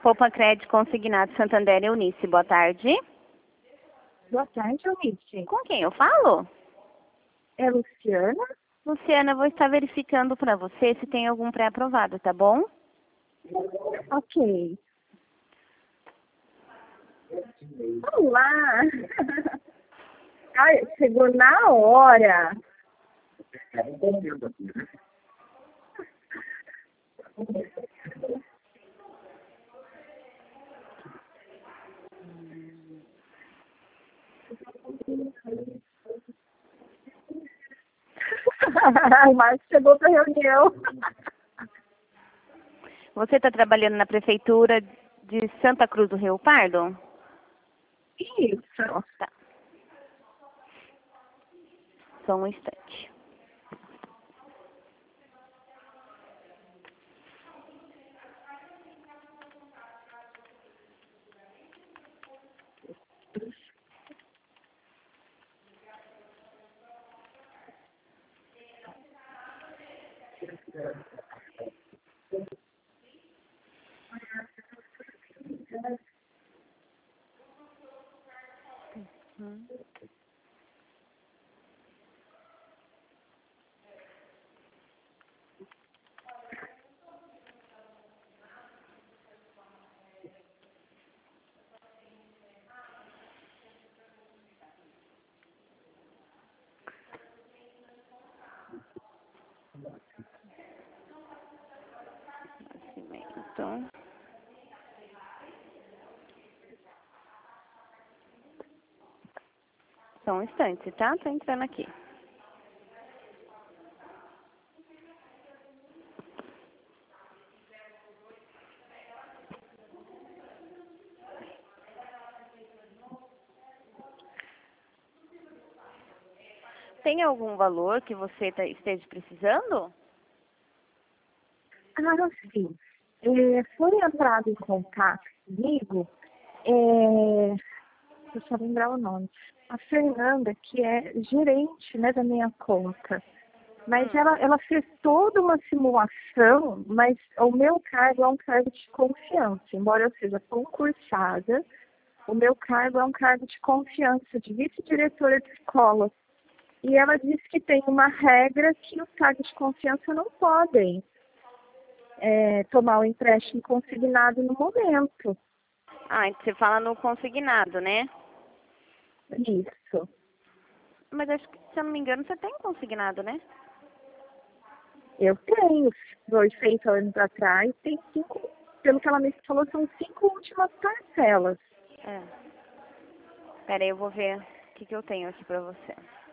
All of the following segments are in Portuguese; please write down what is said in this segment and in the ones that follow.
Poupa Crédito Consignado Santander Eunice, boa tarde. Boa tarde, Eunice. Com quem eu falo? É Luciana? Luciana, eu vou estar verificando para você se tem algum pré-aprovado, tá bom? Ok. Olá! Ai, chegou na hora. O Marcos chegou para reunião. Você está trabalhando na prefeitura de Santa Cruz do Rio Pardo? Isso. Tá. Só um instante. Nascimento. Só um instante, tá? Tô entrando aqui. Tem algum valor que você esteja precisando? Ah, sim. Foi entrado em contato comigo, deixa eu lembrar o nome, a Fernanda, que é gerente, né, da minha conta. Mas ela fez toda uma simulação, mas o meu cargo é um cargo de confiança. Embora eu seja concursada, o meu cargo é um cargo de confiança, de vice-diretora de escola. E ela disse que tem uma regra que os cargos de confiança não podem tomar o empréstimo consignado no momento. Ah, você fala no consignado, né? Isso. Mas acho que, se eu não me engano, você tem consignado, né? Eu tenho. Foi feito anos atrás, tem 5, pelo que ela me falou, são 5 últimas parcelas. É. Pera aí, eu vou ver o que eu tenho aqui pra você.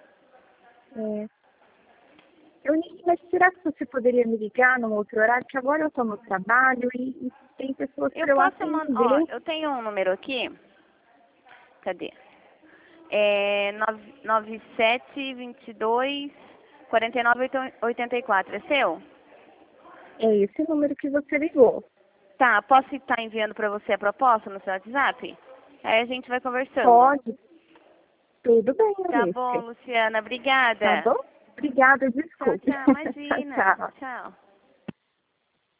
Mas será que você poderia me ligar num outro horário? Que agora eu estou no trabalho e tem pessoas Eu para eu posso mandar, ó, atender. eu tenho um número aqui. Cadê? É 9722 49 84. É seu? É esse número que você ligou. Tá, posso estar enviando pra você a proposta no seu WhatsApp? Aí a gente vai conversando. Pode. Tudo bem, Tá bom, Alice. Luciana, Tá obrigada. bom? Obrigada, Tchau, desculpe. tchau, Tchau, imagina. tchau. Tchau.